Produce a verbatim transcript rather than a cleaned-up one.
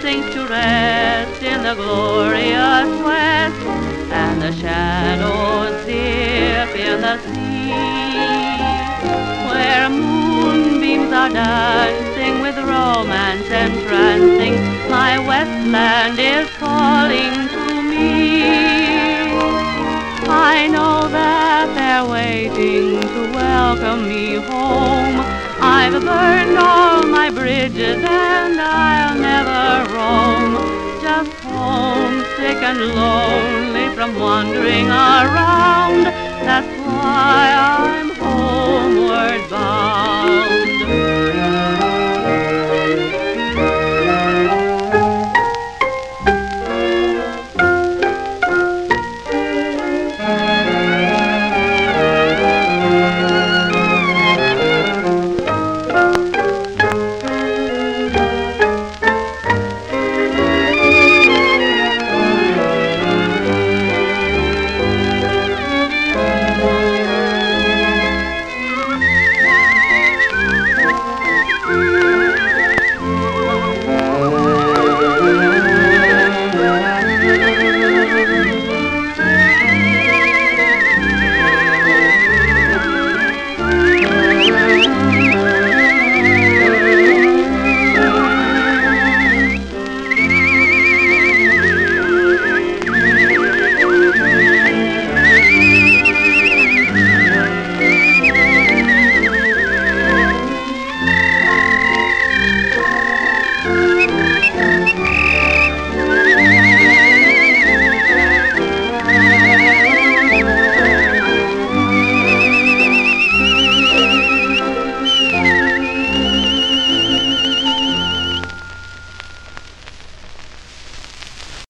sinks to rest in the glorious west, and the shadows dip in the sea, where moonbeams are dancing with romance entrancing. My westland is calling to me. I know that they're waiting to welcome me home. I've burned all my bridges and I'll never roam, just homesick and lonely from wandering around. That's why I